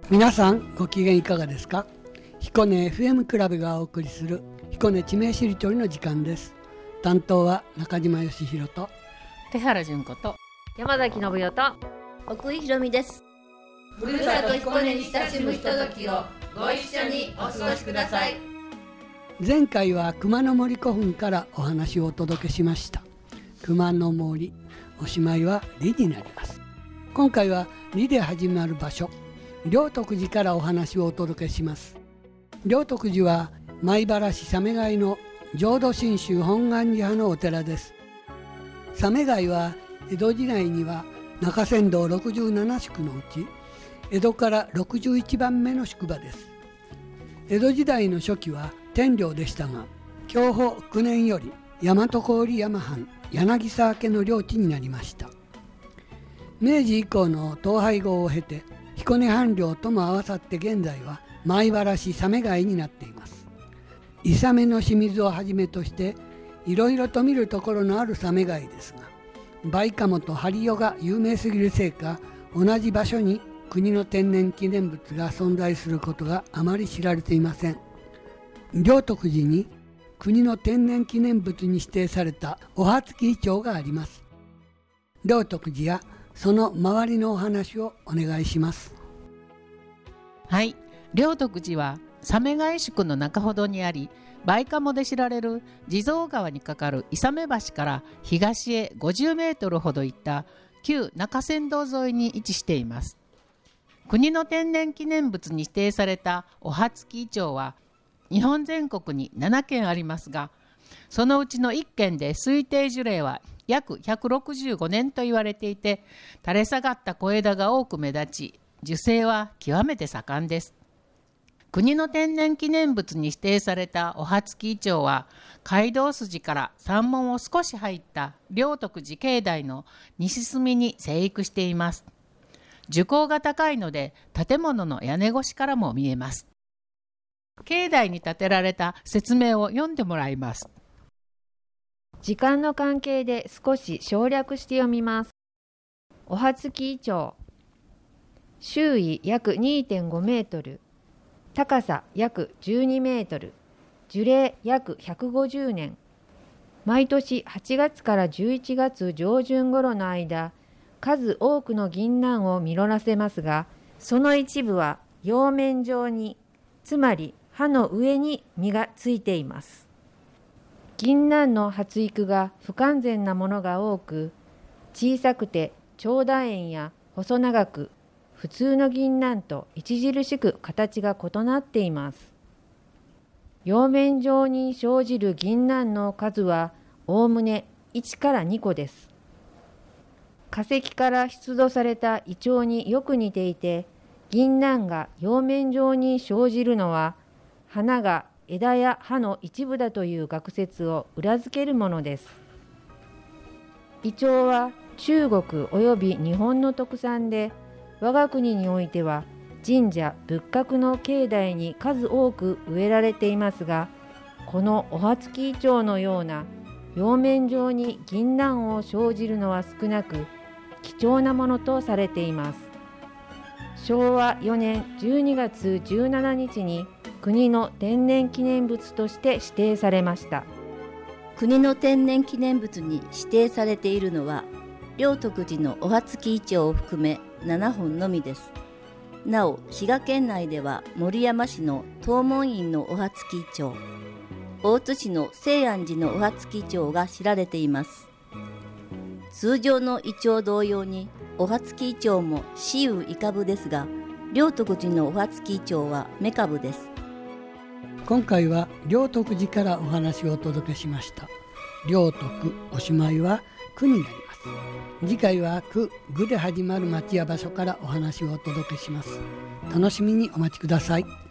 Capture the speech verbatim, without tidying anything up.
皆さんご機嫌いかがですか？彦根 エフエム クラブがお送りする彦根地名しりとりの時間です。担当は中島義弘と手原純子と山崎信代と奥井ひろみです。 ふるさと彦根に親しむひとときをご一緒にお過ごしください。 前回は熊野森古墳からお話をお届けしました。熊野森、おしまいは里になります。今回は里で始まる場所、良徳寺からお話をお届けします。良徳寺は米原市鮫貝の浄土真宗本願寺派のお寺です。鮫貝は江戸時代には中山道ろくじゅうなな宿のうち江戸からろくじゅういちばんめの宿場です。江戸時代の初期は天領でしたが、享保きゅうねんより大和郡山藩柳沢家の領地になりました。明治以降の統廃合を経て彦根藩領とも合わさって現在は米原市鮫貝になっています。イサメの清水をはじめとしていろいろと見るところのある鮫貝ですが、バイカモとハリヨが有名すぎるせいか、同じ場所に国の天然記念物が存在することがあまり知られていません。良徳寺に国の天然記念物に指定されたお初木イチョウがあります。良徳寺やその周りのお話をお願いします。 はい、良徳寺は鮫貝宿の中ほどにあり、バイカモで知られる地蔵川に架かる伊鮫橋から東へごじゅうメートルほど行った旧中山道沿いに位置しています。国の天然記念物に指定されたお初木イチョウは日本全国にななけんありますが、そのうちのいっけんで推定樹齢は約ひゃくろくじゅうごねんと言われていて、垂れ下がった小枝が多く目立ち、樹勢は極めて盛んです。国の天然記念物に指定されたお初木イチョウは、街道筋から山門を少し入った良徳寺境内の西隅に生育しています。樹高が高いので建物の屋根越しからも見えます。境内に建てられた説明を読んでもらいます。 時間の関係で少し省略して読みます。お初木イチョウ、周囲約 にてんごメートル、高さ約じゅうにメートル、樹齢約ひゃくごじゅうねん。毎年はちがつからじゅういちがつ上旬頃の間、数多くの銀杏を実らせますが、その一部は葉面状に、つまり葉の上に実がついています。銀杏の発育が不完全なものが多く、小さくて長楕円や細長く、普通の銀杏と著しく形が異なっています。葉面状に生じる銀杏の数はおおむねいちからにこです。化石から出土されたイチョウによく似ていて、銀杏が葉面状に生じるのは、花が枝や葉の一部だという学説を裏付けるものです。イチョウは中国及び日本の特産で、我が国においては神社仏閣の境内に数多く植えられていますが、このお初木イチョウのような葉面状に銀杏を生じるのは少なく、貴重なものとされています。しょうわよねんじゅうにがつじゅうしちにちに国の天然記念物として指定されました。 国の天然記念物に指定されているのは、良徳寺のお初木イチョウを含めななほんのみです。なお、滋賀県内では守山市の東門院のお初木イチョウ、大津市の清安寺のお初木イチョウが知られています。通常のイチョウ同様に、お初木イチョウも雌雄異株ですが、良徳寺のお初木イチョウは雌株です。 今回は良徳寺からお話をお届けしました。良徳、おしまいは句になります。次回は句、具で始まる町や場所からお話をお届けします。楽しみにお待ちください。